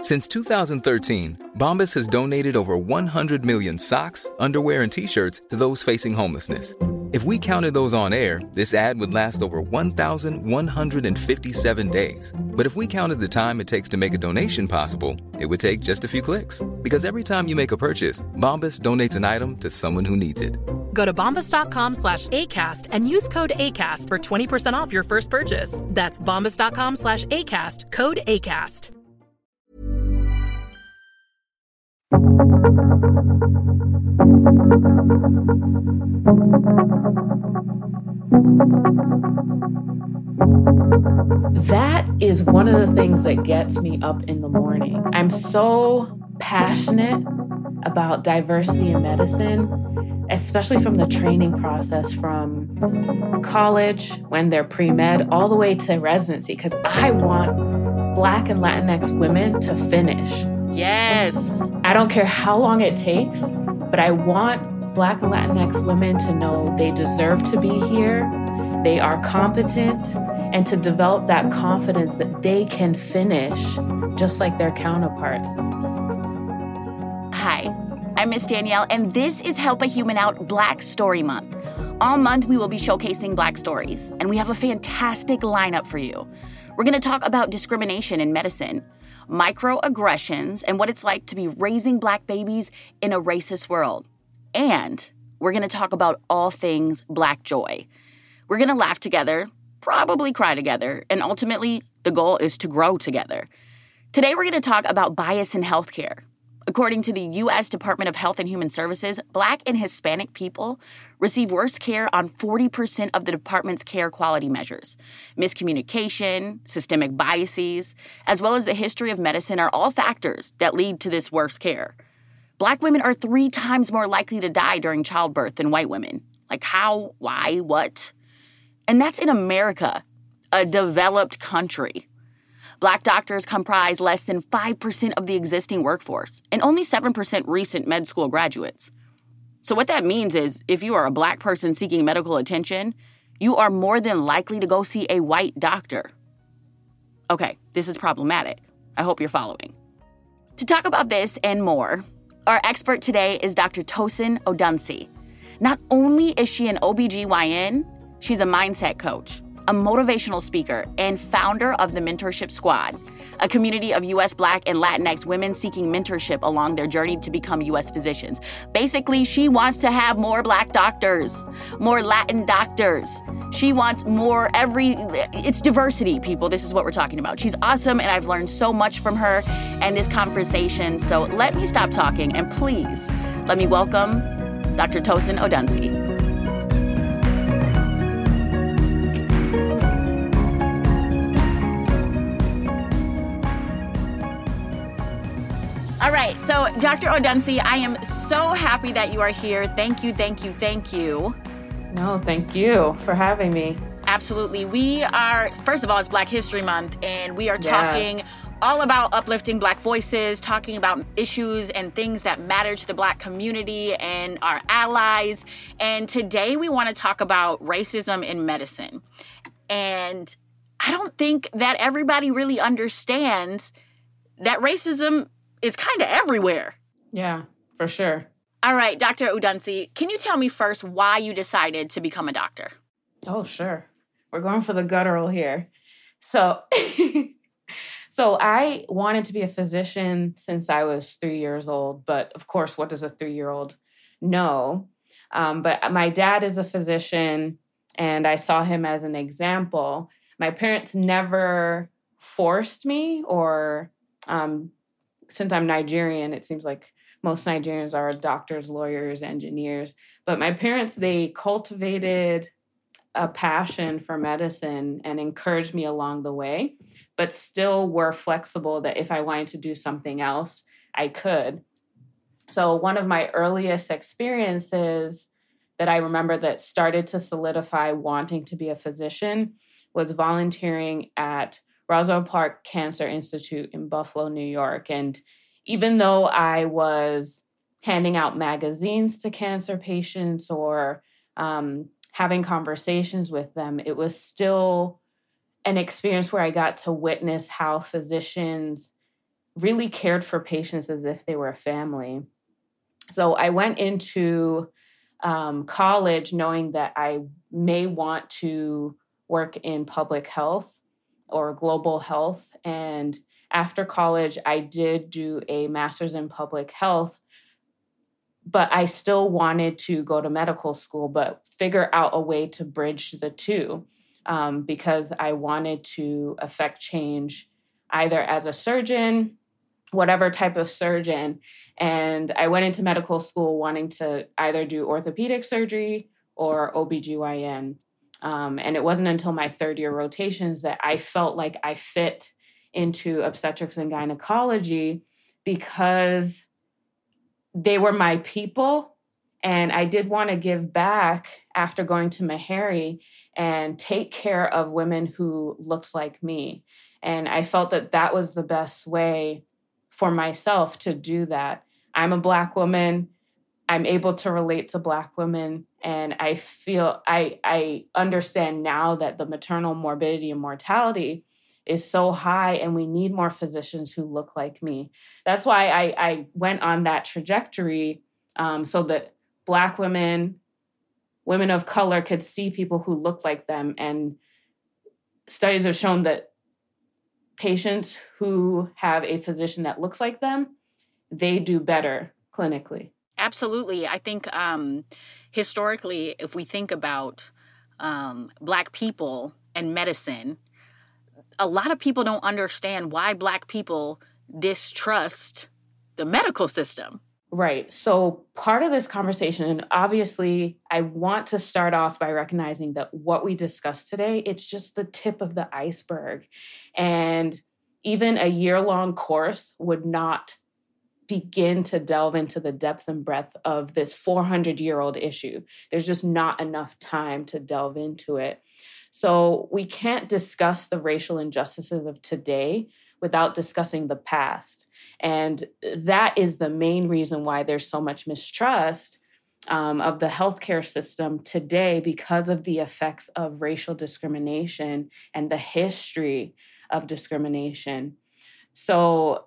Since 2013, Bombas has donated over 100 million socks, underwear, and T-shirts to those facing homelessness. If we counted those on air, this ad would last over 1,157 days. But if we counted the time it takes to make a donation possible, it would take just a few clicks. Because every time you make a purchase, Bombas donates an item to someone who needs it. Go to bombas.com/ACAST and use code ACAST for 20% off your first purchase. That's bombas.com/ACAST, code ACAST. That is one of the things that gets me up in the morning. I'm so passionate about diversity in medicine, especially from the training process from college, when they're pre-med, all the way to residency, because I want Black and Latinx women to finish. Yes. I don't care how long it takes, but I want Black and Latinx women to know they deserve to be here, they are competent, and to develop that confidence that they can finish just like their counterparts. Hi, I'm Miss Danielle, and this is Help a Human Out Black Story Month. All month, we will be showcasing Black stories, and we have a fantastic lineup for you. We're going to talk about discrimination in medicine, microaggressions, and what it's like to be raising Black babies in a racist world. And we're going to talk about all things Black joy. We're going to laugh together, probably cry together, and ultimately, the goal is to grow together. Today, we're going to talk about bias in healthcare. According to the U.S. Department of Health and Human Services, Black and Hispanic people receive worse care on 40% of the department's care quality measures. Miscommunication, systemic biases, as well as the history of medicine are all factors that lead to this worse care. Black women are 3 times more likely to die during childbirth than white women. Like how, why, what? And that's in America, a developed country. Black doctors comprise less than 5% of the existing workforce and only 7% recent med school graduates. So what that means is if you are a Black person seeking medical attention, you are more than likely to go see a white doctor. Okay, this is problematic. I hope you're following. To talk about this and more, our expert today is Dr. Tosin Odunsey. Not only is she an OBGYN, she's a mindset coach, a motivational speaker, and founder of the Mentorship Squad, a community of U.S. Black and Latinx women seeking mentorship along their journey to become U.S. physicians. Basically, she wants to have more Black doctors, more Latin doctors. She wants more it's diversity, people. This is what we're talking about. She's awesome, and I've learned so much from her and this conversation. So let me stop talking, and please let me welcome Dr. Tosin Odunsey. All right, so Dr. Odunsey, I am so happy that you are here. Thank you, thank you, thank you. No, thank you for having me. Absolutely. We are, first of all, it's Black History Month, and we are talking all about uplifting Black voices, talking about issues and things that matter to the Black community and our allies. And today we want to talk about racism in medicine. And I don't think that everybody really understands that racism is kind of everywhere. Yeah, for sure. All right, Dr. Odunsey, can you tell me first why you decided to become a doctor? Oh, sure. We're going for the guttural here. So, so I wanted to be a physician since I was 3 years old. But of course, what does a 3-year-old know? But my dad is a physician, and I saw him as an example. My parents never forced me or since I'm Nigerian, it seems like most Nigerians are doctors, lawyers, engineers. But my parents, they cultivated a passion for medicine and encouraged me along the way, but still were flexible that if I wanted to do something else, I could. So one of my earliest experiences that I remember that started to solidify wanting to be a physician was volunteering at Roswell Park Cancer Institute in Buffalo, New York. And even though I was handing out magazines to cancer patients or having conversations with them, it was still an experience where I got to witness how physicians really cared for patients as if they were a family. So I went into college knowing that I may want to work in public health or global health. And after college, I did do a master's in public health, but I still wanted to go to medical school, but figure out a way to bridge the two because I wanted to affect change either as a surgeon, whatever type of surgeon. And I went into medical school wanting to either do orthopedic surgery or OBGYN. And it wasn't until my third year rotations that I felt like I fit into obstetrics and gynecology because they were my people. And I did want to give back after going to Meharry and take care of women who looked like me. And I felt that that was the best way for myself to do that. I'm a Black woman. I'm able to relate to Black women. And I feel I understand now that the maternal morbidity and mortality is so high and we need more physicians who look like me. That's why I went on that trajectory so that Black women, women of color could see people who look like them. And studies have shown that patients who have a physician that looks like them, they do better clinically. Absolutely. I think historically, if we think about Black people and medicine, a lot of people don't understand why Black people distrust the medical system. Right. So part of this conversation, and obviously I want to start off by recognizing that what we discussed today, it's just the tip of the iceberg. And even a year-long course would not begin to delve into the depth and breadth of this 400-year-old issue. There's just not enough time to delve into it. So we can't discuss the racial injustices of today without discussing the past. And that is the main reason why there's so much mistrust of the healthcare system today because of the effects of racial discrimination and the history of discrimination. So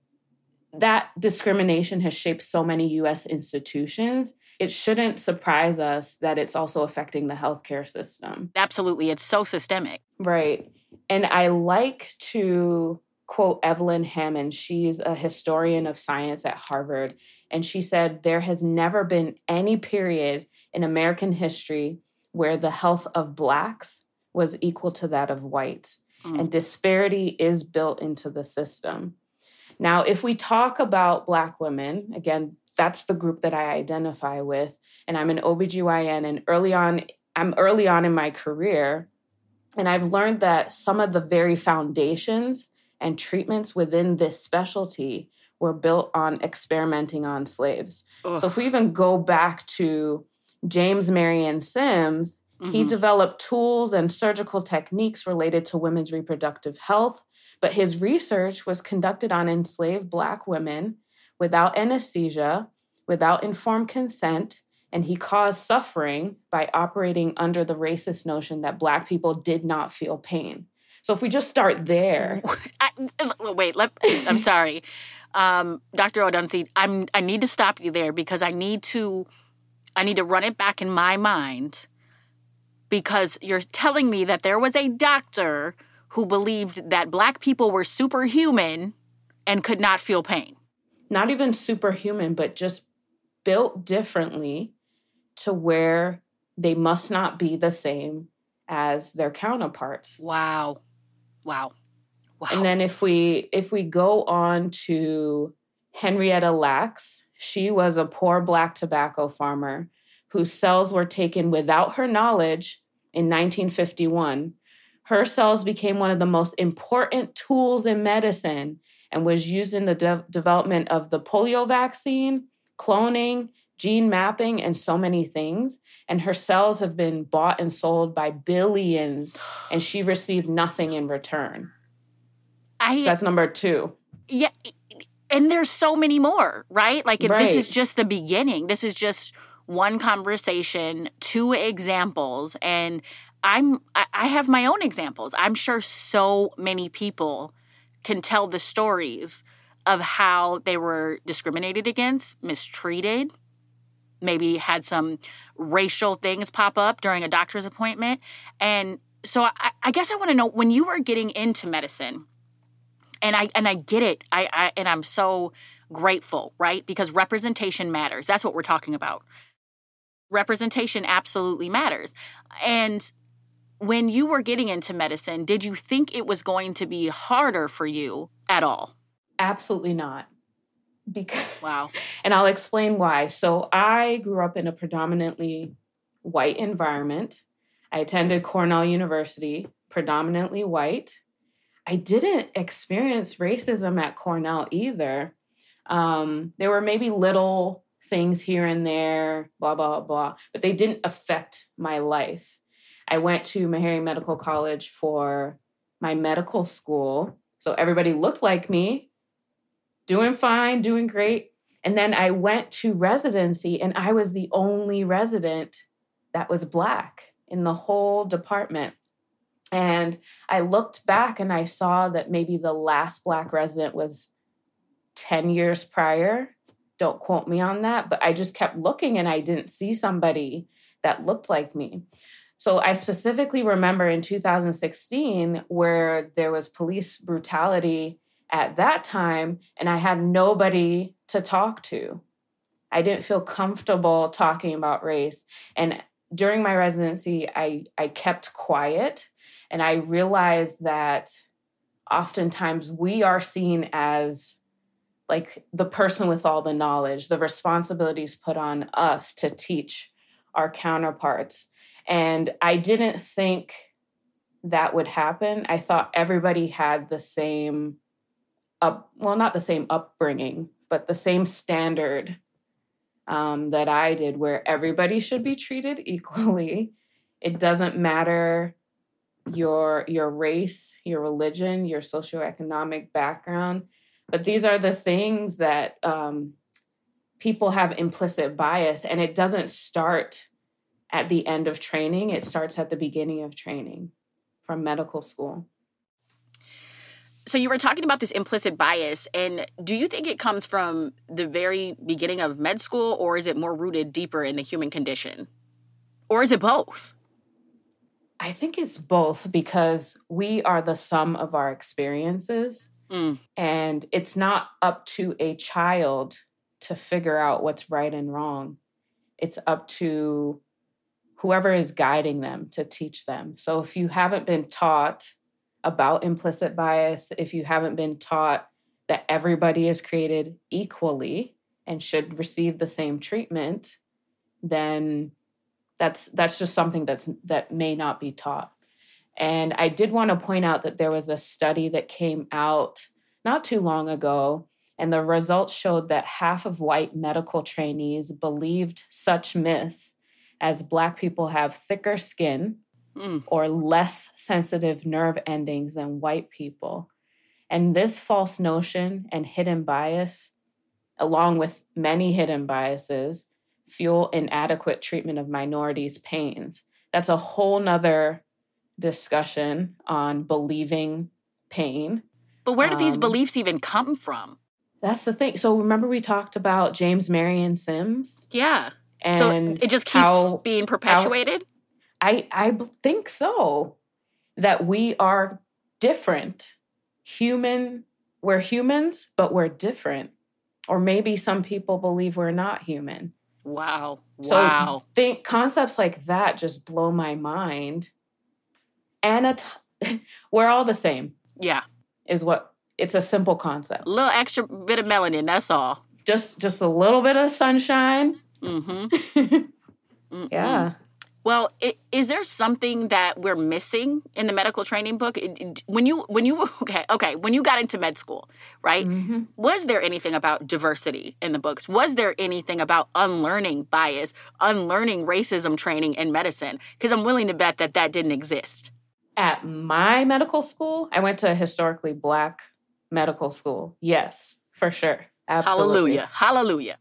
that discrimination has shaped so many U.S. institutions. It shouldn't surprise us that it's also affecting the healthcare system. Absolutely. It's so systemic. Right. And I like to quote Evelyn Hammond. She's a historian of science at Harvard. And she said, there has never been any period in American history where the health of Blacks was equal to that of whites. And disparity is built into the system. Now, if we talk about Black women, again, that's the group that I identify with. And I'm an OBGYN, and I'm early on in my career. And I've learned that some of the very foundations and treatments within this specialty were built on experimenting on slaves. Ugh. So if we even go back to James Marion Sims, he developed tools and surgical techniques related to women's reproductive health, but his research was conducted on enslaved Black women without anesthesia, without informed consent, and he caused suffering by operating under the racist notion that Black people did not feel pain. So if we just start there. I'm sorry. Dr. Odunsi, I need to stop you there because I need to run it back in my mind because you're telling me that there was a doctor who believed that Black people were superhuman and could not feel pain. Not even superhuman, but just built differently to where they must not be the same as their counterparts. Wow. And then if we go on to Henrietta Lacks, she was a poor Black tobacco farmer whose cells were taken without her knowledge in 1951. Her cells became one of the most important tools in medicine and was used in the development of the polio vaccine, cloning, gene mapping, and so many things. And her cells have been bought and sold by billions, and she received nothing in return. So that's number 2. Yeah, and there's so many more, right? Like, right. This is just the beginning. This is just one conversation, 2 examples, and I have my own examples. I'm sure so many people can tell the stories of how they were discriminated against, mistreated, maybe had some racial things pop up during a doctor's appointment. And so I guess I want to know, when you were getting into medicine, and I get it, and I'm so grateful, right? Because representation matters. That's what we're talking about. Representation absolutely matters. And when you were getting into medicine, did you think it was going to be harder for you at all? Absolutely not. Wow. And I'll explain why. So I grew up in a predominantly white environment. I attended Cornell University, predominantly white. I didn't experience racism at Cornell either. There were maybe little things here and there, blah, blah, blah, but they didn't affect my life. I went to Meharry Medical College for my medical school. So everybody looked like me, doing fine, doing great. And then I went to residency, and I was the only resident that was Black in the whole department. And I looked back and I saw that maybe the last Black resident was 10 years prior. Don't quote me on that, but I just kept looking and I didn't see somebody that looked like me. So I specifically remember in 2016 where there was police brutality at that time, and I had nobody to talk to. I didn't feel comfortable talking about race. And during my residency, I kept quiet, and I realized that oftentimes we are seen as like the person with all the knowledge, the responsibilities put on us to teach our counterparts. And I didn't think that would happen. I thought everybody had the same, not the same upbringing, but the same standard that I did, where everybody should be treated equally. It doesn't matter your race, your religion, your socioeconomic background. But these are the things that people have implicit bias, and it doesn't start at the end of training. It starts at the beginning of training from medical school. So you were talking about this implicit bias, and do you think it comes from the very beginning of med school, or is it more rooted deeper in the human condition? Or is it both? I think it's both, because we are the sum of our experiences. And it's not up to a child to figure out what's right and wrong. It's up to whoever is guiding them to teach them. So if you haven't been taught about implicit bias, if you haven't been taught that everybody is created equally and should receive the same treatment, then that's just something that may not be taught. And I did want to point out that there was a study that came out not too long ago, and the results showed that half of white medical trainees believed such myths as Black people have thicker skin or less sensitive nerve endings than white people. And this false notion and hidden bias, along with many hidden biases, fuel inadequate treatment of minorities' pains. That's a whole nother discussion on believing pain. But where do these beliefs even come from? That's the thing. So remember we talked about James Marion Sims? Yeah. And so it just keeps being perpetuated? I think so. That we are different. We're humans, but we're different. Or maybe some people believe we're not human. Wow. So think concepts like that just blow my mind. We're all the same. Yeah. It's a simple concept. A little extra bit of melanin, that's all. Just a little bit of sunshine. Mm-hmm. Yeah. Well, is there something that we're missing in the medical training book? When you got into med school, right? Mm-hmm. Was there anything about diversity in the books? Was there anything about unlearning bias, unlearning racism training in medicine? Because I'm willing to bet that didn't exist. At my medical school, I went to a historically Black medical school. Yes, for sure. Absolutely. Hallelujah.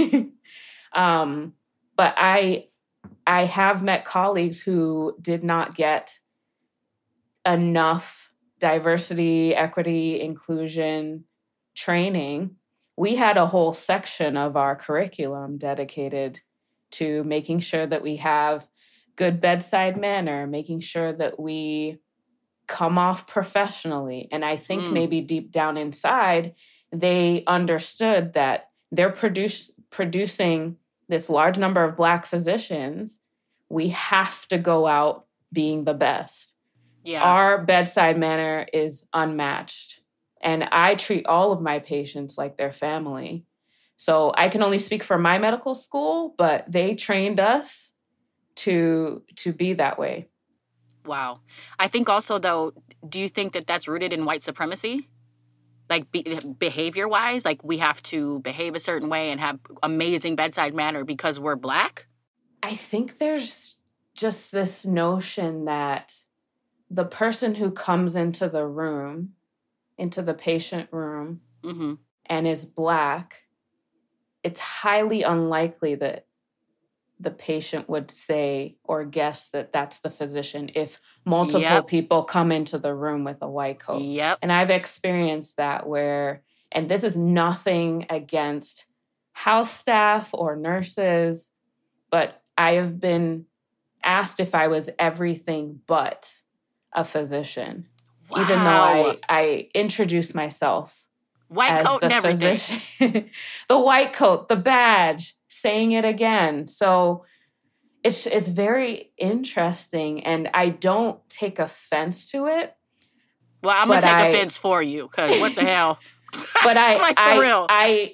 But I have met colleagues who did not get enough diversity, equity, inclusion training, we had a whole section of our curriculum dedicated to making sure that we have good bedside manner, making sure that we come off professionally. And I think maybe deep down inside, they understood that they're producing this large number of Black physicians. We have to go out being the best. Yeah. Our bedside manner is unmatched. And I treat all of my patients like their family. So I can only speak for my medical school, but they trained us to be that way. Wow. I think also, though, do you think that that's rooted in white supremacy? Like behavior-wise? Like we have to behave a certain way and have amazing bedside manner because we're Black? I think there's just this notion that the person who comes into the room, into the patient room, and is Black, it's highly unlikely that the patient would say or guess that that's the physician if multiple people come into the room with a white coat. Yep. And I've experienced that where, and this is nothing against house staff or nurses, but I have been asked if I was everything but a physician. Wow. Even though I introduced myself white as coat the and everything. physician. The white coat, the badge, saying it again. So it's very interesting, and I don't take offense to it. Well, I'm going to take offense for you, because what the hell? But like, for real.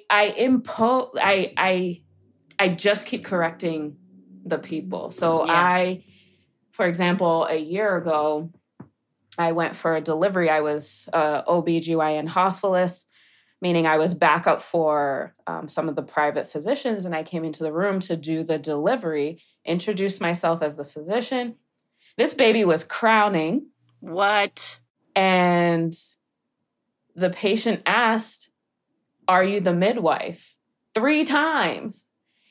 I just keep correcting the people. So for example, a year ago, I went for a delivery. I was OBGYN hospitalist, meaning I was backup for some of the private physicians, and I came into the room to do the delivery, introduced myself as the physician. This baby was crowning. What? And the patient asked, "Are you the midwife?" 3 times.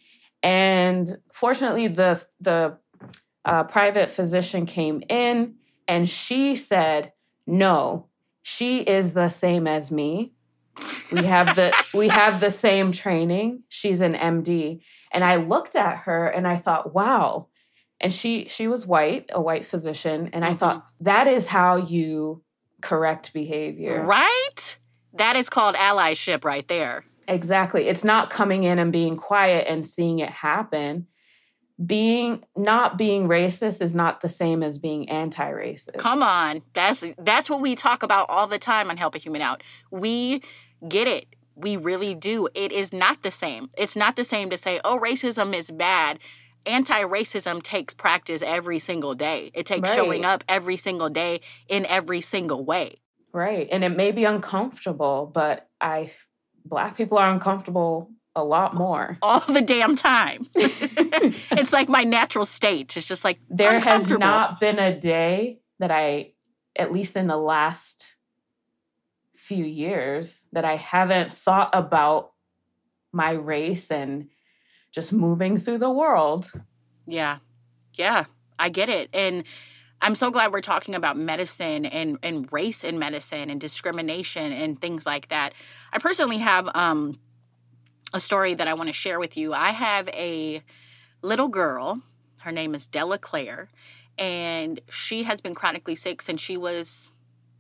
And fortunately, the private physician came in, and she said, "No, she is the same as me. We have the same training. She's an MD." And I looked at her and I thought, wow. And she was white, a white physician. And I thought, that is how you correct behavior. Right? That is called allyship right there. Exactly. It's not coming in and being quiet and seeing it happen. Not being racist is not the same as being anti-racist. Come on. That's what we talk about all the time on Help a Human Out. We get it. We really do. It is not the same. It's not the same to say, oh, racism is bad. Anti-racism takes practice every single day. It takes showing up every single day in every single way. Right. And it may be uncomfortable, but Black people are uncomfortable a lot more. All the damn time. It's like my natural state. It's just like there has not been a day that at least in the last few years, that I haven't thought about my race and just moving through the world. Yeah. Yeah, I get it. And I'm so glad we're talking about medicine and race in medicine and discrimination and things like that. I personally have a story that I want to share with you. I have a little girl. Her name is Della Claire, and she has been chronically sick since she was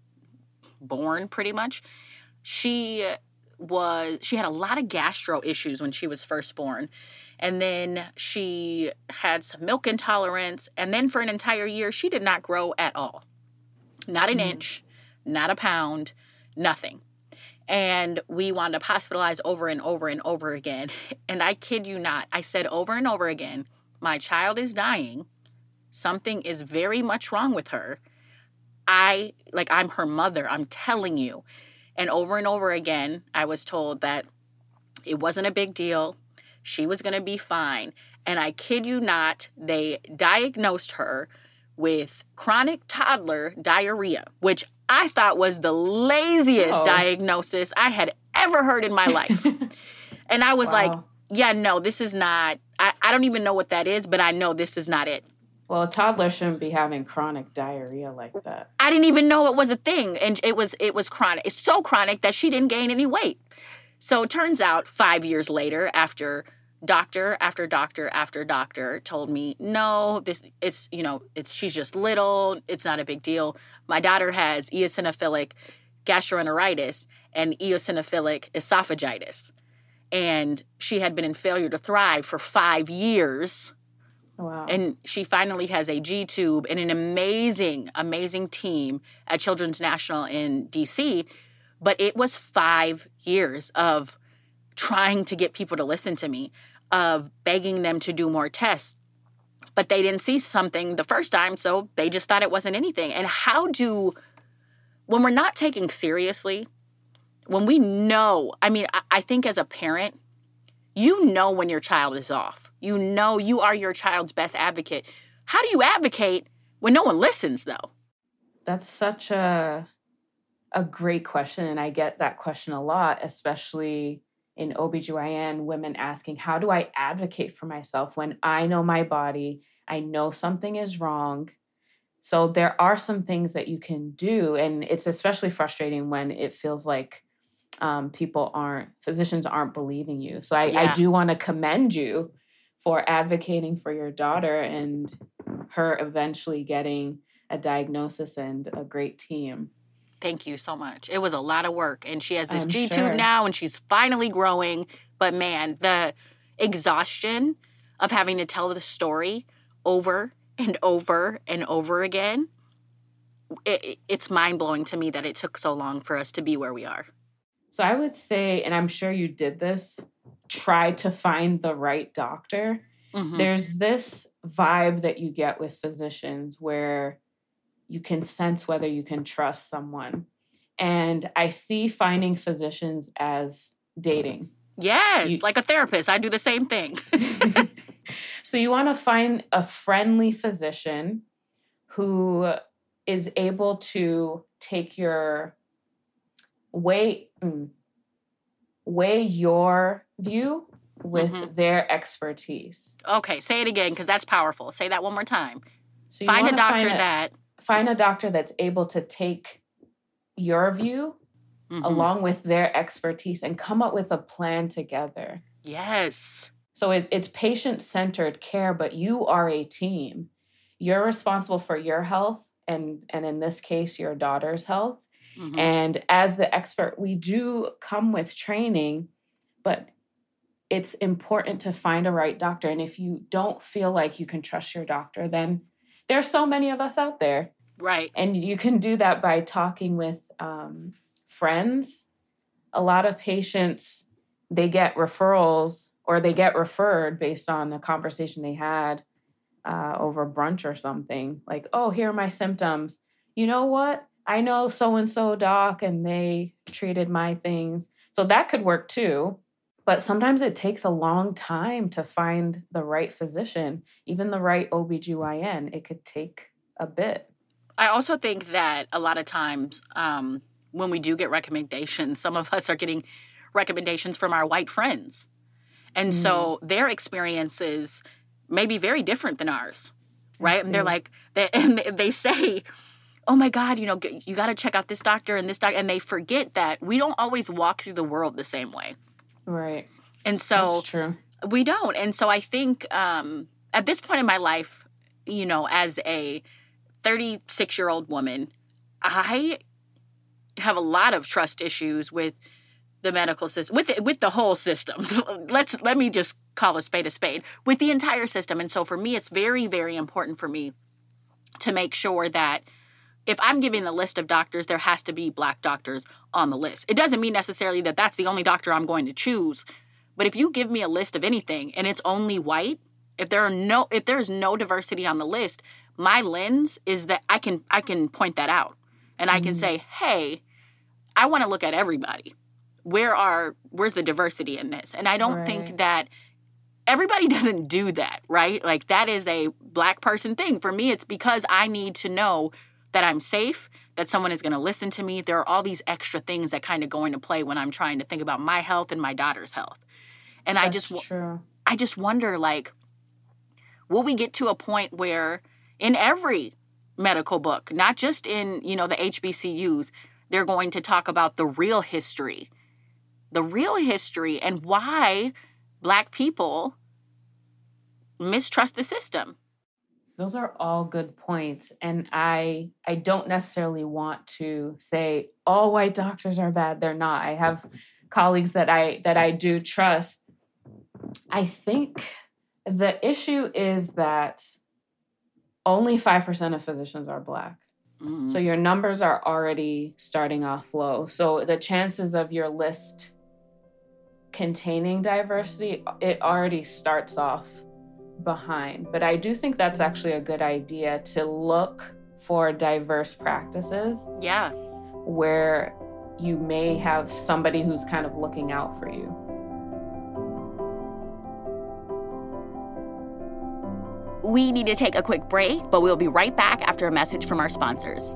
born, pretty much. She had a lot of gastro issues when she was first born. And then she had some milk intolerance. And then for an entire year, she did not grow at all. Not an inch, not a pound, nothing. And we wound up hospitalized over and over and over again. And I kid you not, I said over and over again, my child is dying. Something is very much wrong with her. I'm her mother, I'm telling you. And over again, I was told that it wasn't a big deal. She was going to be fine. And I kid you not, they diagnosed her with chronic toddler diarrhea, which I thought was the laziest diagnosis I had ever heard in my life. And I was like, yeah, no, this is not, I don't even know what that is, but I know this is not it. Well, a toddler shouldn't be having chronic diarrhea like that. I didn't even know it was a thing. And it was chronic. It's so chronic that she didn't gain any weight. So it turns out 5 years later, after doctor after doctor after doctor told me, no, she's just little. It's not a big deal. My daughter has eosinophilic gastroenteritis and eosinophilic esophagitis. And she had been in failure to thrive for 5 years. Wow. And she finally has a G-tube and an amazing, amazing team at Children's National in D.C. But it was 5 years of trying to get people to listen to me, of begging them to do more tests. But they didn't see something the first time, so they just thought it wasn't anything. And when we're not taking seriously, when we know, I think as a parent, you know when your child is off. You know you are your child's best advocate. How do you advocate when no one listens, though? That's such a great question, and I get that question a lot, especially in OBGYN, women asking, how do I advocate for myself when I know my body, I know something is wrong? So there are some things that you can do, and it's especially frustrating when it feels like physicians aren't believing you. So I do want to commend you for advocating for your daughter and her eventually getting a diagnosis and a great team. Thank you so much. It was a lot of work. And she has this G-tube now, and she's finally growing. But man, the exhaustion of having to tell the story over and over and over again, it's mind-blowing to me that it took so long for us to be where we are. So I would say, and I'm sure you did this, try to find the right doctor. Mm-hmm. There's this vibe that you get with physicians where you can sense whether you can trust someone. And I see finding physicians as dating. Yes, like a therapist. I do the same thing. So you want to find a friendly physician who is able to take your weigh your view with their expertise. Okay, say it again, because that's powerful. Say that one more time. So find a doctor that's able to take your view along with their expertise and come up with a plan together. Yes. So it's patient-centered care, but you are a team. You're responsible for your health and in this case, your daughter's health. Mm-hmm. And as the expert, we do come with training, but it's important to find a right doctor. And if you don't feel like you can trust your doctor, then there's so many of us out there. Right. And you can do that by talking with friends. A lot of patients, they get referrals or they get referred based on a conversation they had over brunch or something. Like, oh, here are my symptoms. You know what? I know so-and-so doc and they treated my things. So that could work too. But sometimes it takes a long time to find the right physician, even the right OBGYN. It could take a bit. I also think that a lot of times when we do get recommendations, some of us are getting recommendations from our white friends. And so their experiences may be very different than ours, right? And they're like, they say, oh my God, you got to check out this doctor and this doctor. And they forget that we don't always walk through the world the same way. Right. And so that's true. We don't. And so I think at this point in my life, as a 36-year-old woman, I have a lot of trust issues with the medical system, with the whole system. Let me just call a spade, with the entire system. And so for me, it's very, very important for me to make sure that if I'm giving a list of doctors, there has to be Black doctors on the list. It doesn't mean necessarily that that's the only doctor I'm going to choose. But if you give me a list of anything and it's only white, if there's no diversity on the list, my lens is that I can point that out. And I can say, hey, I want to look at everybody. Where's the diversity in this? And I don't think that everybody doesn't do that, right? Like that is a Black person thing. For me, it's because I need to know that I'm safe, that someone is going to listen to me. There are all these extra things that kind of go into play when I'm trying to think about my health and my daughter's health. And I just wonder, like, will we get to a point where in every medical book, not just in, the HBCUs. They're going to talk about the real history and why Black people mistrust the system. Those are all good points. And I don't necessarily want to say all white doctors are bad. They're not. I have colleagues that I do trust. I think the issue is that only 5% of physicians are Black. Mm-hmm. So your numbers are already starting off low. So the chances of your list containing diversity, it already starts off behind. But I do think that's actually a good idea to look for diverse practices. Yeah. Where you may have somebody who's kind of looking out for you. We need to take a quick break, but we'll be right back after a message from our sponsors.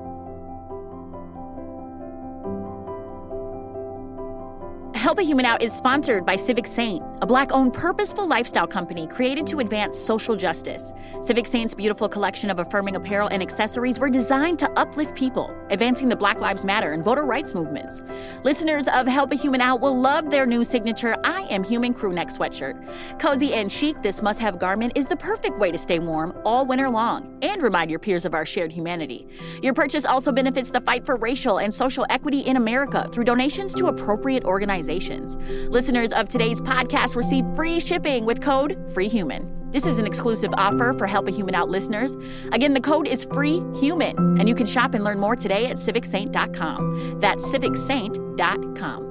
Help a Human Out is sponsored by Civic Saint, a Black-owned purposeful lifestyle company created to advance social justice. Civic Saint's beautiful collection of affirming apparel and accessories were designed to uplift people, advancing the Black Lives Matter and voter rights movements. Listeners of Help a Human Out will love their new signature I Am Human crewneck sweatshirt. Cozy and chic, this must-have garment is the perfect way to stay warm all winter long and remind your peers of our shared humanity. Your purchase also benefits the fight for racial and social equity in America through donations to appropriate organizations. Listeners of today's podcast receive free shipping with code FREEHUMAN. This is an exclusive offer for Help a Human Out listeners. Again, the code is FREEHUMAN, and you can shop and learn more today at civicsaint.com. That's civicsaint.com.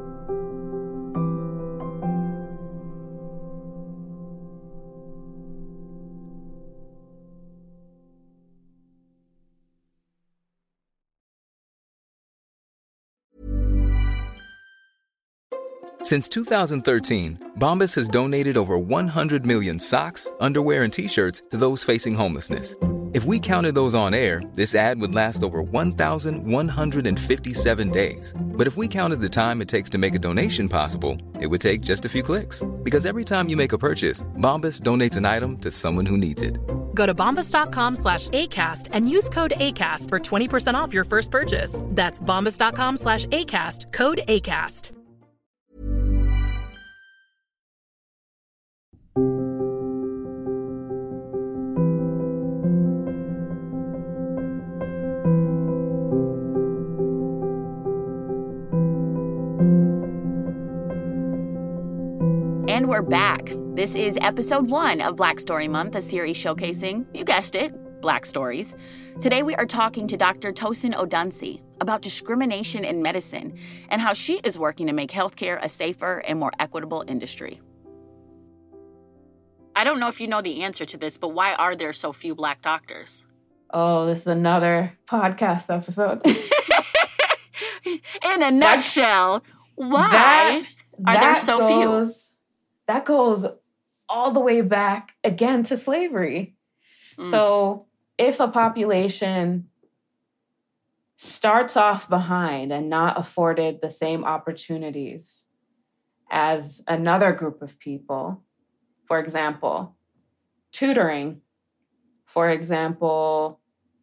Since 2013, Bombas has donated over 100 million socks, underwear, and T-shirts to those facing homelessness. If we counted those on air, this ad would last over 1,157 days. But if we counted the time it takes to make a donation possible, it would take just a few clicks. Because every time you make a purchase, Bombas donates an item to someone who needs it. Go to bombas.com/ACAST and use code ACAST for 20% off your first purchase. That's bombas.com/ACAST, code ACAST. And we're back. This is episode 1 of Black Story Month, a series showcasing, you guessed it, Black stories. Today we are talking to Dr. Tosin Odunsey about discrimination in medicine and how she is working to make healthcare a safer and more equitable industry. I don't know if you know the answer to this, but why are there so few Black doctors? Oh, this is another podcast episode. In a nutshell, why are there so few? That goes all the way back again to slavery. So if a population starts off behind and not afforded the same opportunities as another group of people, for example, tutoring, for example,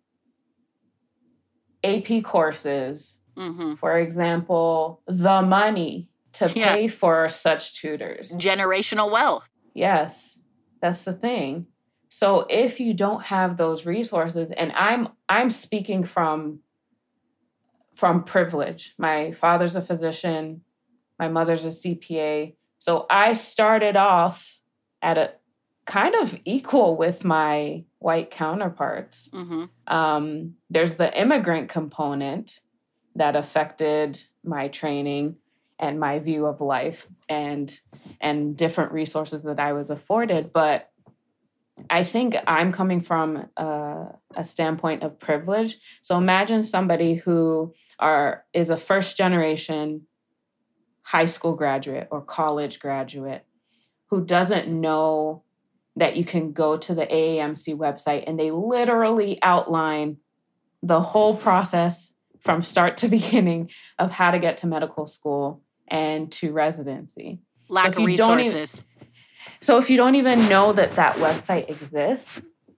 AP courses, for example, the money to pay for such tutors. Generational wealth. Yes, that's the thing. So if you don't have those resources, and I'm speaking from privilege. My father's a physician, my mother's a CPA. So I started off at a kind of equal with my white counterparts. There's the immigrant component that affected my training and my view of life and different resources that I was afforded. But I think I'm coming from a standpoint of privilege. So imagine somebody who is a first generation high school graduate or college graduate who doesn't know that you can go to the AAMC website and they literally outline the whole process from start to beginning of how to get to medical school and to residency. Lack of resources. So if you don't even know that website exists,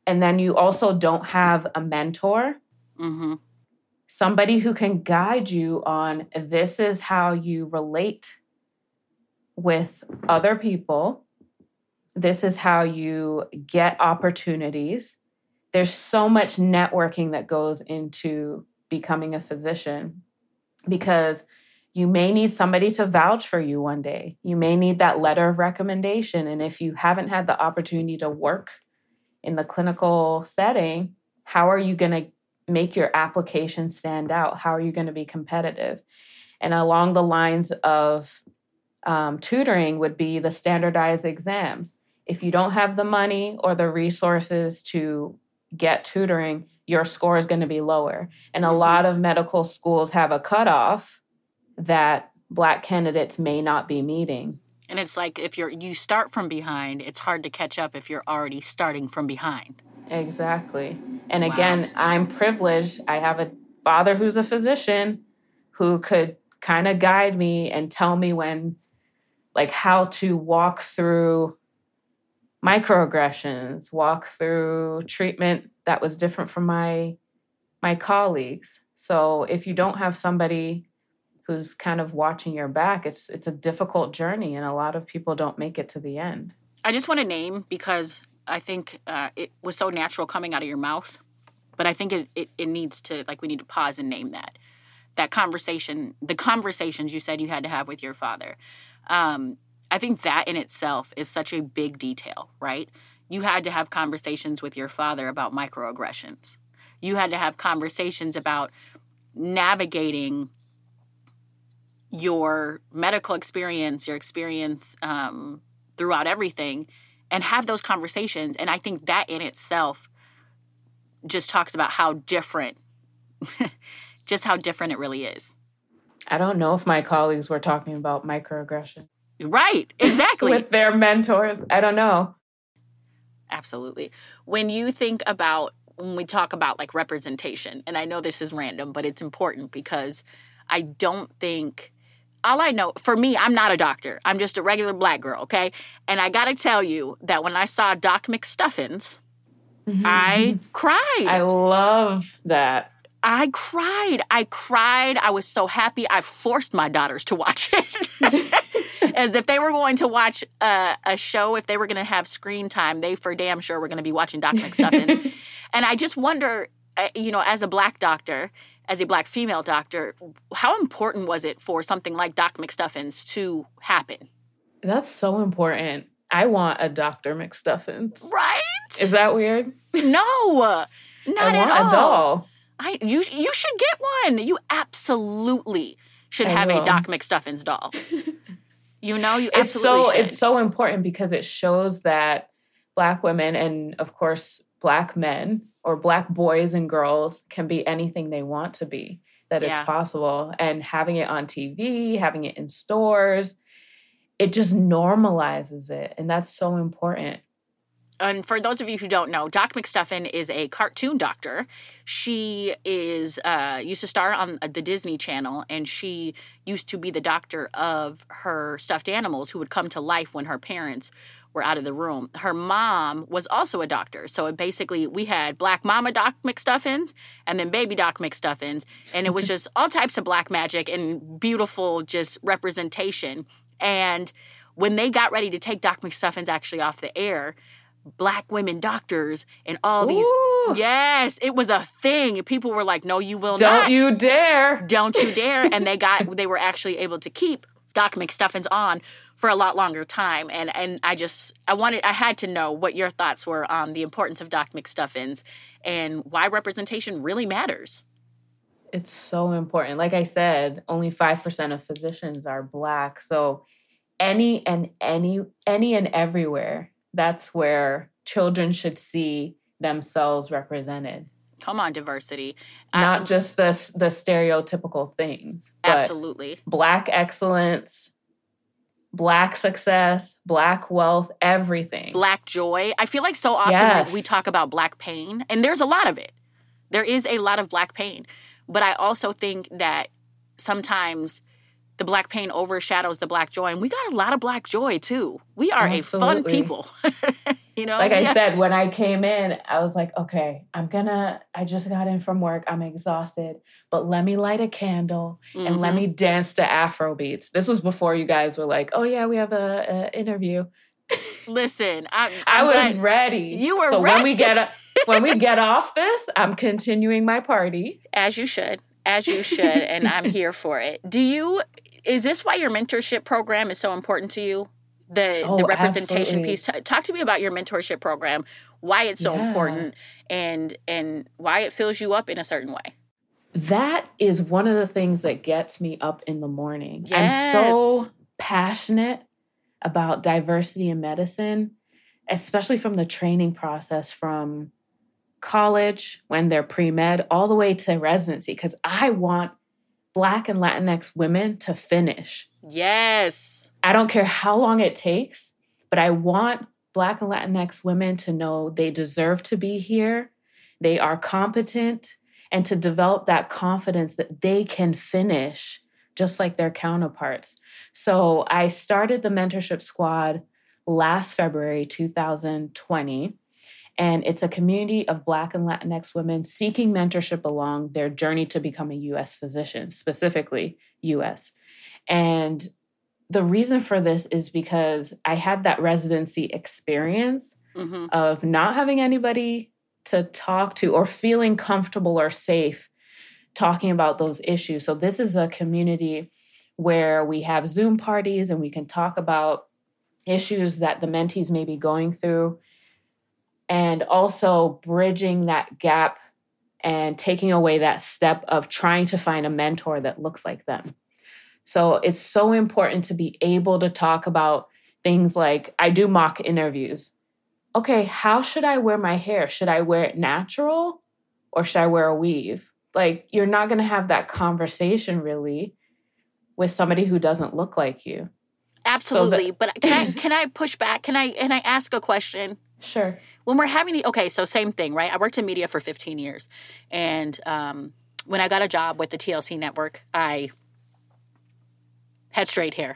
And then you also don't have a mentor, somebody who can guide you on this is how you relate with other people. This is how you get opportunities. There's so much networking that goes into becoming a physician because you may need somebody to vouch for you one day. You may need that letter of recommendation. And if you haven't had the opportunity to work in the clinical setting, how are you going to make your application stand out? How are you going to be competitive? And along the lines of tutoring would be the standardized exams. If you don't have the money or the resources to get tutoring, your score is going to be lower. And a lot of medical schools have a cutoff that Black candidates may not be meeting. And it's like if you start from behind, it's hard to catch up if you're already starting from behind. Exactly. And again, I'm privileged. I have a father who's a physician who could kind of guide me and tell me when, like, how to walk through microaggressions, walk through treatment that was different from my colleagues. So if you don't have somebody who's kind of watching your back, it's a difficult journey, and a lot of people don't make it to the end. I just want to name, because I think it was so natural coming out of your mouth, but I think it needs to, like, we need to pause and name that conversation, the conversations you said you had to have with your father. I think that in itself is such a big detail, right? You had to have conversations with your father about microaggressions. You had to have conversations about navigating your medical experience, your experience throughout everything, and have those conversations. And I think that in itself just talks about how different, just how different it really is. I don't know if my colleagues were talking about microaggression. Right, exactly. With their mentors. I don't know. Absolutely. When you think about, when we talk about like representation, and I know this is random, but it's important because I don't think, all I know, for me, I'm not a doctor. I'm just a regular Black girl, okay? And I got to tell you that when I saw Doc McStuffins, I cried. I love that. I cried. I was so happy. I forced my daughters to watch it. As if they were going to watch a show, if they were going to have screen time, they for damn sure were going to be watching Doc McStuffins. And I just wonder, as a Black doctor, as a Black female doctor, how important was it for something like Doc McStuffins to happen? That's so important. I want a Dr. McStuffins. Right? Is that weird? No, not at all. I want a doll. You should get one. You absolutely should have a Doc McStuffins doll. You absolutely should. It's so important because it shows that Black women and, of course, Black men or Black boys and girls can be anything they want to be, that it's possible. And having it on TV, having it in stores, it just normalizes it. And that's so important. And for those of you who don't know, Doc McStuffin is a cartoon doctor. She is used to star on the Disney Channel, and she used to be the doctor of her stuffed animals who would come to life when her parents were out of the room. Her mom was also a doctor. So basically, we had Black Mama Doc McStuffins and then Baby Doc McStuffins. And it was just all types of Black magic and beautiful just representation. And when they got ready to take Doc McStuffins actually off the air, Black women doctors and all these. Ooh. Yes, it was a thing. People were like, no, you will not. Don't you dare. Don't you dare. And they were actually able to keep Doc McStuffins on for a lot longer time. And I had to know what your thoughts were on the importance of Doc McStuffins and why representation really matters. It's so important. Like I said, only 5% of physicians are Black. So any and everywhere, that's where children should see themselves represented. Come on, diversity. Not just the stereotypical things. Absolutely. Black excellence, Black success, Black wealth, everything. Black joy. I feel like so often we talk about Black pain, and there's a lot of it. There is a lot of Black pain. But I also think that sometimes the Black pain overshadows the Black joy. And we got a lot of Black joy, too. We are a fun people. You know? Like I said, when I came in, I was like, okay, I just got in from work. I'm exhausted, but let me light a candle and let me dance to Afro beats. This was before you guys were like, oh yeah, we have a interview. Listen, I was ready. You were so ready. When we get off this, I'm continuing my party. As you should, and I'm here for it. Is this why your mentorship program is so important to you? The representation absolutely. piece. Talk to me about your mentorship program, why it's so important, and why it fills you up in a certain way. That is one of the things that gets me up in the morning. Yes. I'm so passionate about diversity in medicine, especially from the training process from college when they're pre-med all the way to residency, because I want Black and Latinx women to finish. Yes. I don't care how long it takes, but I want Black and Latinx women to know they deserve to be here, they are competent, and to develop that confidence that they can finish just like their counterparts. So I started the Mentorship Squad last February 2020, and it's a community of Black and Latinx women seeking mentorship along their journey to become a U.S. physician, specifically U.S. And the reason for this is because I had that residency experience of not having anybody to talk to or feeling comfortable or safe talking about those issues. So this is a community where we have Zoom parties and we can talk about issues that the mentees may be going through, and also bridging that gap and taking away that step of trying to find a mentor that looks like them. So it's so important to be able to talk about things like, I do mock interviews. Okay, how should I wear my hair? Should I wear it natural or should I wear a weave? Like, you're not going to have that conversation really with somebody who doesn't look like you. Absolutely. So but can I push back? Can I ask a question? Sure. When we're having so same thing, right? I worked in media for 15 years. And when I got a job with the TLC network, I had straight hair.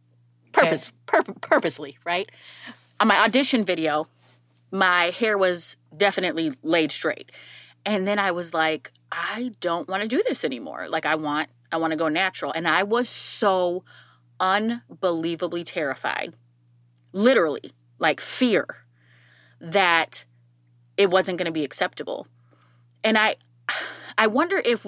Purposely, right? On my audition video, my hair was definitely laid straight. And then I was like, I don't want to do this anymore. Like, I want to go natural. And I was so unbelievably terrified, literally, like fear, that it wasn't going to be acceptable. And I wonder if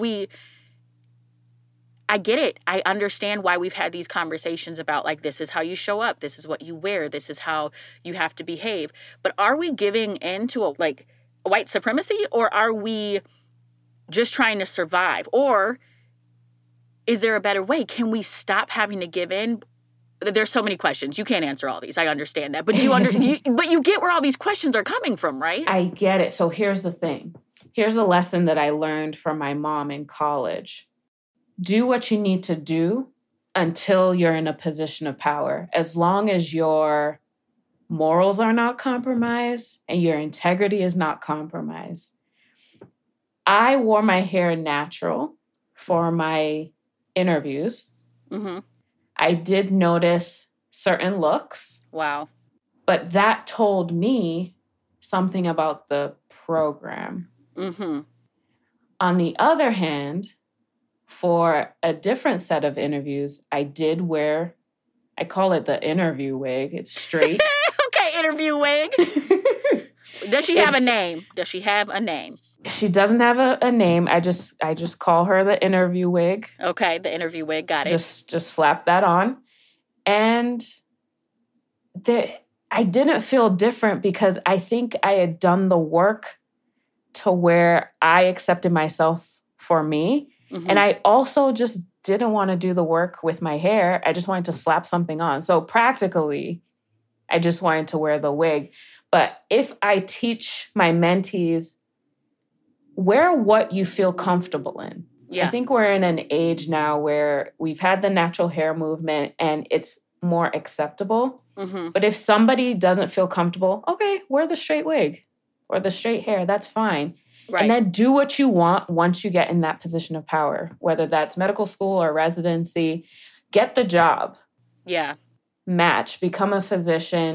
I get it. I understand why we've had these conversations about, like, this is how you show up. This is what you wear. This is how you have to behave. But are we giving in to white supremacy, or are we just trying to survive? Or is there a better way? Can we stop having to give in? There's so many questions. You can't answer all these. I understand that. But but you get where all these questions are coming from, right? I get it. So here's the thing. Here's a lesson that I learned from my mom in college. Do what you need to do until you're in a position of power. As long as your morals are not compromised and your integrity is not compromised. I wore my hair natural for my interviews. Mm-hmm. I did notice certain looks. Wow. But that told me something about the program. Mm-hmm. On the other hand, for a different set of interviews, I did wear, I call it the interview wig. It's straight. Okay, interview wig. Does she have a name? Does she have a name? She doesn't have a name. I just call her the interview wig. Okay, the interview wig. Got it. Just slap that on. And I didn't feel different because I think I had done the work to where I accepted myself for me. Mm-hmm. And I also just didn't want to do the work with my hair. I just wanted to slap something on. So practically, I just wanted to wear the wig. But if I teach my mentees, wear what you feel comfortable in. Yeah. I think we're in an age now where we've had the natural hair movement and it's more acceptable. Mm-hmm. But if somebody doesn't feel comfortable, okay, wear the straight wig or the straight hair. That's fine. Right. And then do what you want once you get in that position of power, whether that's medical school or residency. Get the job. Yeah. Match. Become a physician.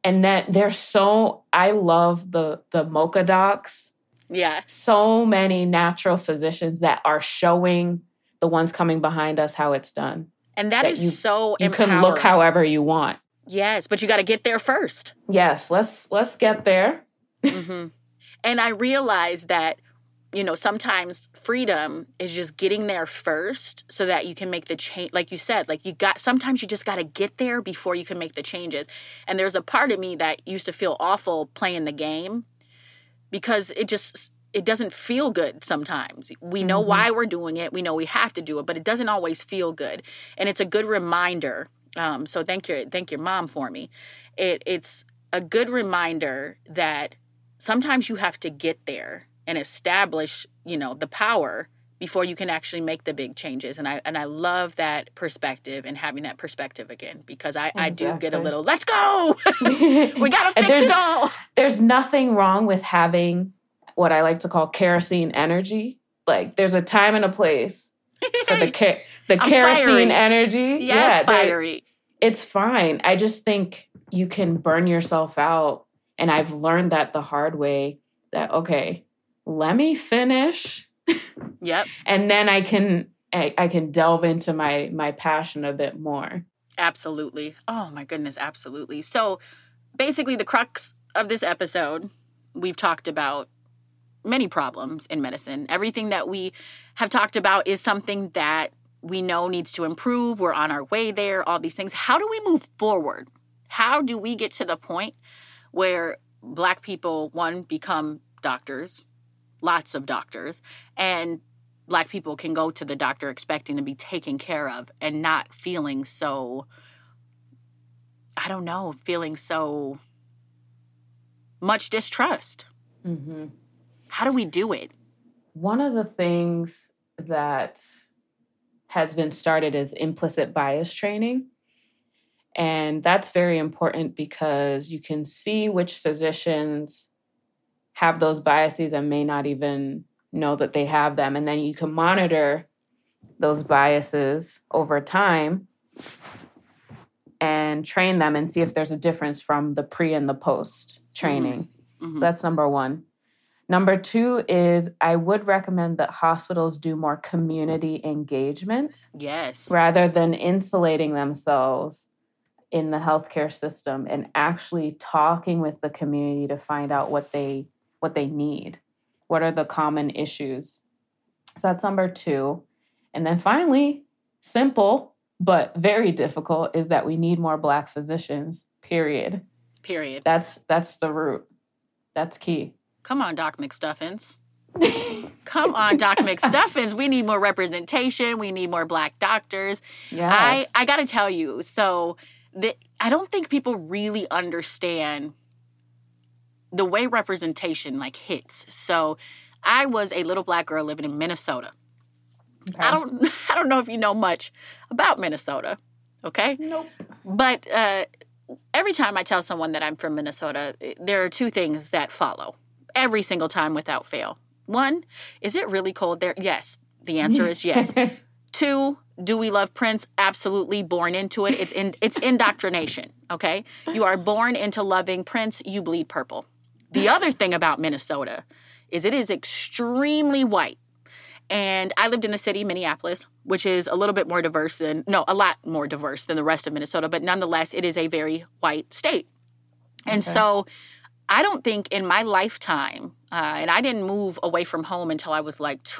And then I love the Mocha docs. Yeah. So many natural physicians that are showing the ones coming behind us how it's done. And that is so you empowering. You can look however you want. Yes, but you got to get there first. Yes, let's get there. Mm-hmm. And I realize that, sometimes freedom is just getting there first so that you can make the change. Like you said, sometimes you just got to get there before you can make the changes. And there's a part of me that used to feel awful playing the game because it doesn't feel good sometimes. We know why we're doing it. We know we have to do it, but it doesn't always feel good. And it's a good reminder. So thank your mom for me. It's a good reminder that sometimes you have to get there and establish, the power before you can actually make the big changes. And I love that perspective and having that perspective again, because I do get a little, let's go. We got to fix it all. There's nothing wrong with having what I like to call kerosene energy. Like there's a time and a place for the kerosene fiery. energy. Yes, fiery. It's fine. I just think you can burn yourself out. And I've learned that the hard way that, okay, let me finish. Yep. And then I can delve into my passion a bit more. Absolutely. Oh my goodness, absolutely. So basically the crux of this episode, we've talked about many problems in medicine. Everything that we have talked about is something that we know needs to improve. We're on our way there, all these things. How do we move forward? How do we get to the point where Black people, one, become doctors, lots of doctors, and Black people can go to the doctor expecting to be taken care of and not feeling so, feeling so much distrust? Mm-hmm. How do we do it? One of the things that has been started is implicit bias training. And that's very important because you can see which physicians have those biases and may not even know that they have them. And then you can monitor those biases over time and train them and see if there's a difference from the pre and the post training. Mm-hmm. So that's number one. Number two is I would recommend that hospitals do more community engagement. Yes. Rather than insulating themselves in the healthcare system and actually talking with the community to find out what they need. What are the common issues? So that's number two. And then finally, simple but very difficult, is that we need more Black physicians, period. That's the root. That's key. Come on, Doc McStuffins. Come on, Doc McStuffins. We need more representation. We need more Black doctors. Yes. I got to tell you, so I don't think people really understand the way representation hits. So I was a little Black girl living in Minnesota. Okay. I don't know if you know much about Minnesota, okay? Nope. But every time I tell someone that I'm from Minnesota, there are two things that follow every single time without fail. One, is it really cold there? Yes. The answer is yes. Two, do we love Prince? Absolutely. Born into it. It's indoctrination, okay? You are born into loving Prince. You bleed purple. The other thing about Minnesota is it is extremely white. And I lived in the city, Minneapolis, which is a lot more diverse than the rest of Minnesota. But nonetheless, it is a very white state. And so I don't think in my lifetime, and I didn't move away from home until I was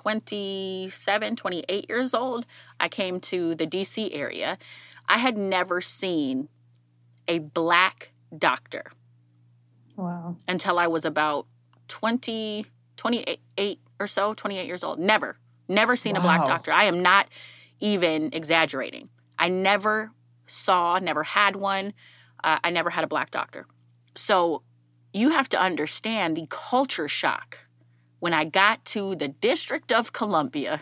27, 28 years old. I came to the D.C. area. I had never seen a Black doctor. Wow. Until I was about 28 or so, 28 years old. Never seen a Black doctor. I am not even exaggerating. I never had one. I never had a Black doctor. So you have to understand the culture shock when I got to the District of Columbia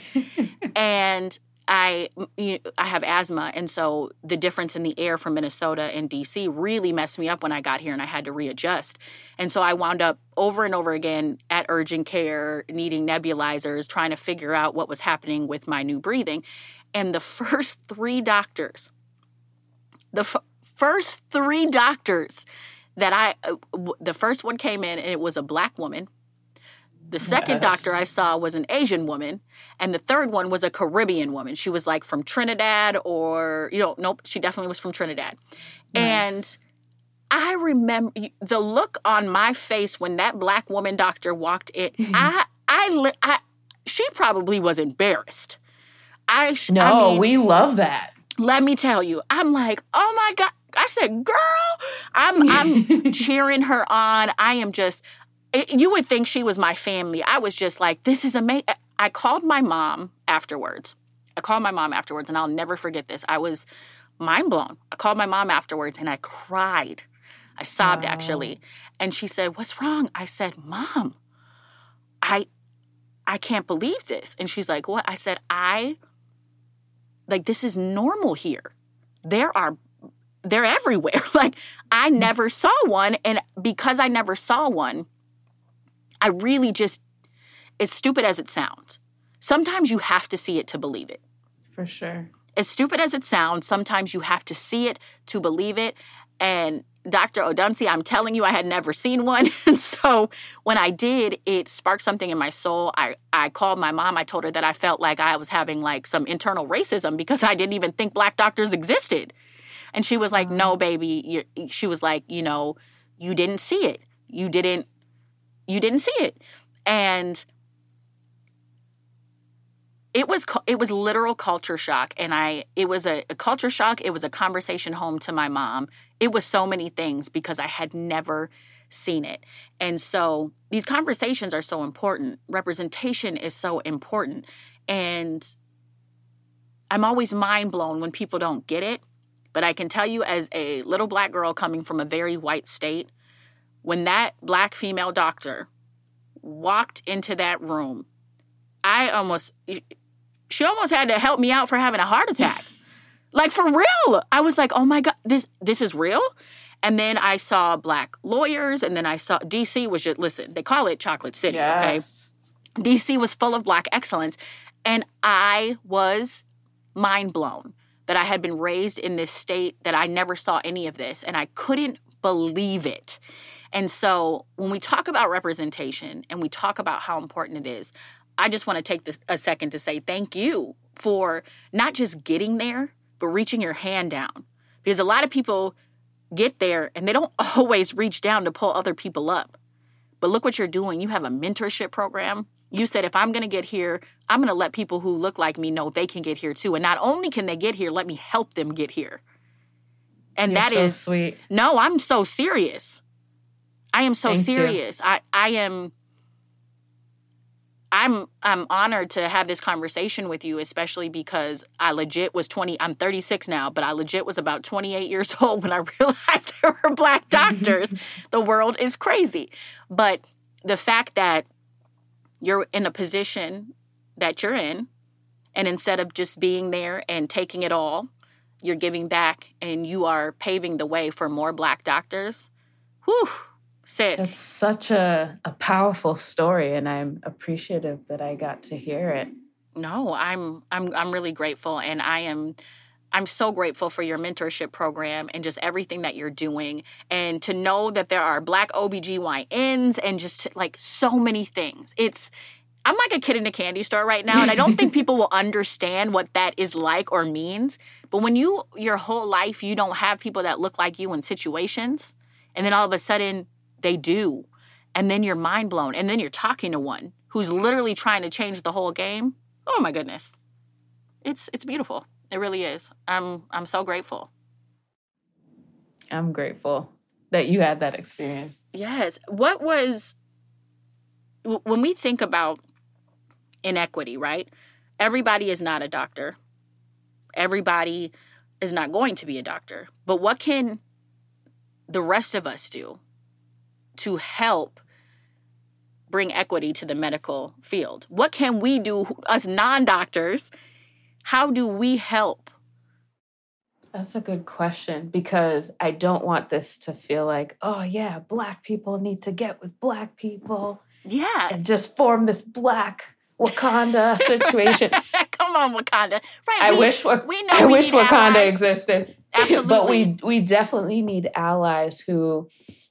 and I have asthma, and so the difference in the air from Minnesota and D.C. really messed me up when I got here, and I had to readjust. And so I wound up over and over again at urgent care, needing nebulizers, trying to figure out what was happening with my new breathing. And the first three doctors that the first one came in and it was a Black woman. The second doctor I saw was an Asian woman. And the third one was a Caribbean woman. She was like from Trinidad or, nope, she definitely was from Trinidad. Nice. And I remember the look on my face when that Black woman doctor walked in. She probably was embarrassed. We love that. Let me tell you, I'm like, oh my God. I said, girl, I'm cheering her on. I am just, you would think she was my family. I was just like, this is amazing. I called my mom afterwards. And I'll never forget this. I was mind blown. I called my mom afterwards and I cried. I sobbed, actually. And she said, what's wrong? I said, Mom, I can't believe this. And she's like, what? I said, this is normal here. They're everywhere. Like, I never saw one. And because I never saw one, I really just, as stupid as it sounds, sometimes you have to see it to believe it. For sure. As stupid as it sounds, sometimes you have to see it to believe it. And Dr. Odunsi, I'm telling you, I had never seen one. And so when I did, it sparked something in my soul. I called my mom. I told her that I felt like I was having like some internal racism because I didn't even think Black doctors existed. And she was like, no, baby. She was like, you didn't see it. You didn't see it. And it was literal culture shock. And it was a culture shock. It was a conversation home to my mom. It was so many things because I had never seen it. And so these conversations are so important. Representation is so important. And I'm always mind blown when people don't get it. But I can tell you, as a little Black girl coming from a very white state, when that Black female doctor walked into that room, she almost had to help me out for having a heart attack. Like, for real. I was like, oh my God, this is real? And then I saw Black lawyers, and then I saw DC was just, listen, they call it Chocolate City, yes. Okay? DC was full of Black excellence. And I was mind blown that I had been raised in this state that I never saw any of this, and I couldn't believe it. And so when we talk about representation and we talk about how important it is, I just want to take a second to say thank you for not just getting there, but reaching your hand down. Because a lot of people get there and they don't always reach down to pull other people up. But look what you're doing. You have a mentorship program. You said, if I'm going to get here, I'm going to let people who look like me know they can get here too. And not only can they get here, let me help them get here. And You're that so is sweet. No, I'm so serious. I am so serious. I'm honored to have this conversation with you, especially because I legit was I'm 36 now, but I legit was about 28 years old when I realized there were Black doctors. The world is crazy. But the fact that you're in a position that you're in, and instead of just being there and taking it all, you're giving back and you are paving the way for more Black doctors. Whew. Sis. That's such a powerful story, and I'm appreciative that I got to hear it. No, I'm really grateful, and I'm so grateful for your mentorship program and just everything that you're doing, and to know that there are Black OBGYNs and just like so many things. I'm like a kid in a candy store right now, and I don't think people will understand what that is like or means. But when your whole life, you don't have people that look like you in situations, and then all of a sudden they do. And then you're mind blown. And then you're talking to one who's literally trying to change the whole game. Oh my goodness. It's beautiful. It really is. I'm so grateful. I'm grateful that you had that experience. Yes. When we think about inequity, right? Everybody is not a doctor. Everybody is not going to be a doctor. But what can the rest of us do to help bring equity to the medical field? What can we do, us non-doctors? How do we help? That's a good question, because I don't want this to feel like, oh yeah, Black people need to get with Black people. Yeah. And just form this Black Wakanda situation. Come on, Wakanda. Right. I wish Wakanda allies. existed. Absolutely. But we definitely need allies who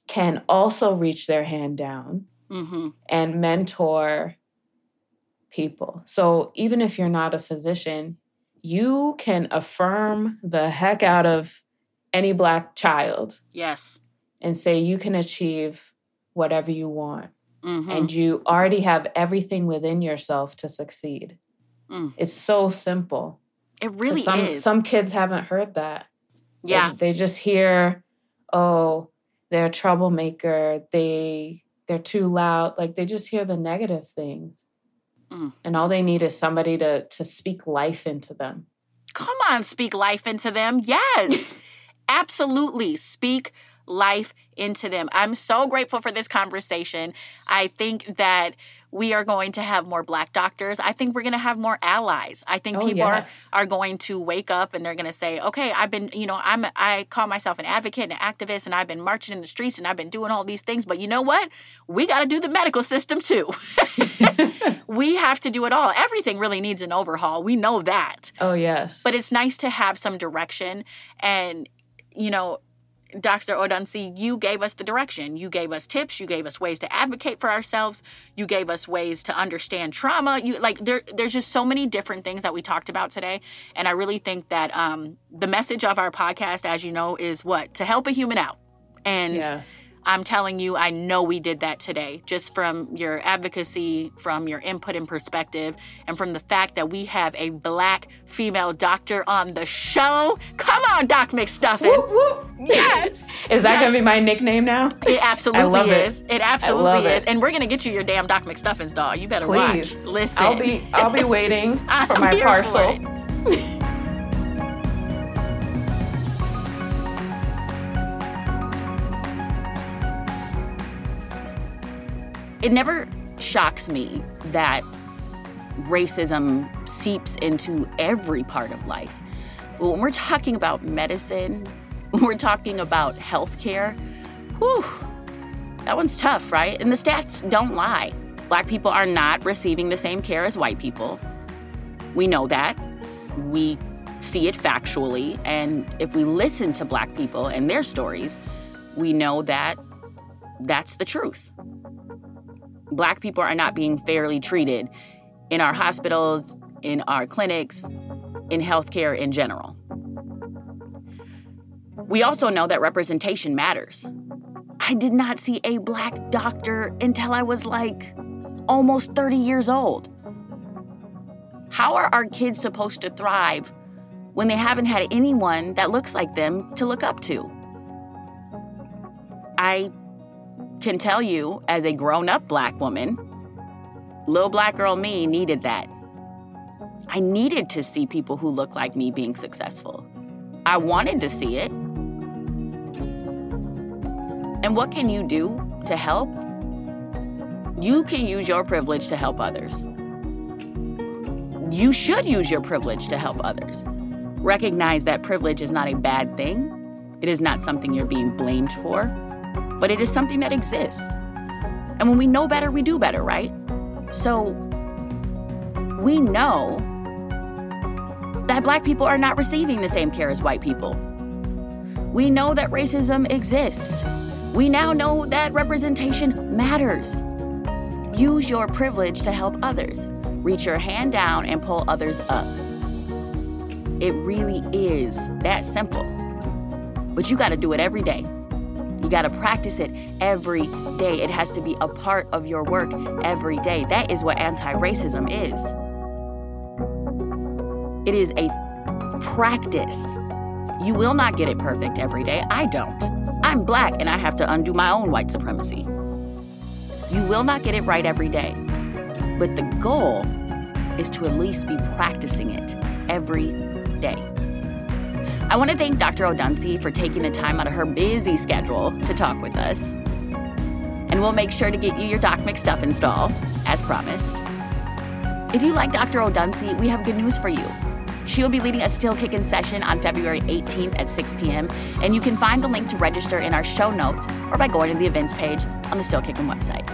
can also reach their hand down and mentor people. So even if you're not a physician, you can affirm the heck out of any Black child. Yes. And say you can achieve whatever you want. And you already have everything within yourself to succeed. It's so simple. It really is. Some kids haven't heard that. Yeah. They just hear, oh, they're a troublemaker. They're too loud. Like, they just hear the negative things. And all they need is somebody to speak life into them. Come on, speak life into them. Yes, absolutely. Speak life into them. I'm so grateful for this conversation. I think that we are going to have more Black doctors. I think we're going to have more allies. I think people are going to wake up and they're going to say, okay, I've been, I call myself an advocate and an activist, and I've been marching in the streets and I've been doing all these things. But you know what? We got to do the medical system too. We have to do it all. Everything really needs an overhaul. We know that. Oh, yes. But it's nice to have some direction. And, Dr. Odunsi, you gave us the direction. You gave us tips. You gave us ways to advocate for ourselves. You gave us ways to understand trauma. There's just so many different things that we talked about today. And I really think that the message of our podcast, as you know, is what? To help a human out. And yes. I'm telling you, I know we did that today, just from your advocacy, from your input and perspective, and from the fact that we have a Black female doctor on the show. Come on, Doc McStuffins. Whoop, whoop. Yes. Is that going to be my nickname now? It absolutely is. It absolutely is. It. And we're going to get you your damn Doc McStuffins doll. You better Please. Watch. Listen. I'll be waiting for my parcel. It never shocks me that racism seeps into every part of life. But when we're talking about medicine, when we're talking about healthcare, that one's tough, right? And the stats don't lie. Black people are not receiving the same care as white people. We know that. We see it factually. And if we listen to Black people and their stories, we know that that's the truth. Black people are not being fairly treated in our hospitals, in our clinics, in healthcare in general. We also know that representation matters. I did not see a Black doctor until I was almost 30 years old. How are our kids supposed to thrive when they haven't had anyone that looks like them to look up to? I can tell you, as a grown-up Black woman, little Black girl me needed that. I needed to see people who look like me being successful. I wanted to see it. And what can you do to help? You can use your privilege to help others. You should use your privilege to help others. Recognize that privilege is not a bad thing. It is not something you're being blamed for. But it is something that exists. And when we know better, we do better, right? So we know that Black people are not receiving the same care as white people. We know that racism exists. We now know that representation matters. Use your privilege to help others. Reach your hand down and pull others up. It really is that simple. But you got to do it every day. You got to practice it every day. It has to be a part of your work every day. That is what anti-racism is. It is a practice. You will not get it perfect every day. I don't. I'm Black and I have to undo my own white supremacy. You will not get it right every day. But the goal is to at least be practicing it every day. I want to thank Dr. Odunsi for taking the time out of her busy schedule to talk with us. And we'll make sure to get you your Doc McStuffins doll, as promised. If you like Dr. Odunsi, we have good news for you. She'll be leading a Still Kickin' session on February 18th at 6 p.m., and you can find the link to register in our show notes or by going to the events page on the Still Kickin' website.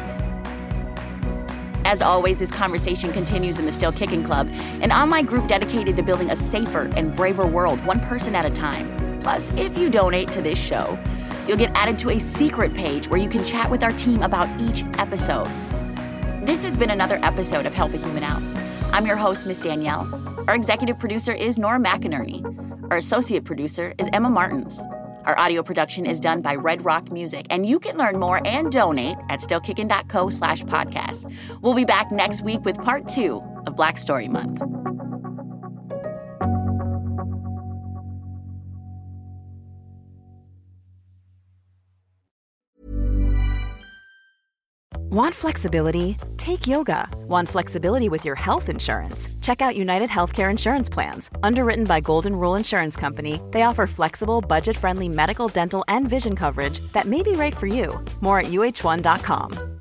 As always, this conversation continues in the Still Kickin' Club, an online group dedicated to building a safer and braver world, one person at a time. Plus, if you donate to this show, You'll get added to a secret page where you can chat with our team about each episode. This has been another episode of Help a Human Out. I'm your host, Miss Danielle. Our executive producer is Nora McInerney. Our associate producer is Emma Martins. Our audio production is done by Red Rock Music, and you can learn more and donate at stillkickin.co/podcast. We'll be back next week with part 2 of Black Story Month. Want flexibility? Take yoga. Want flexibility with your health insurance? Check out United Healthcare Insurance Plans. Underwritten by Golden Rule Insurance Company, they offer flexible, budget-friendly medical, dental, and vision coverage that may be right for you. More at uh1.com.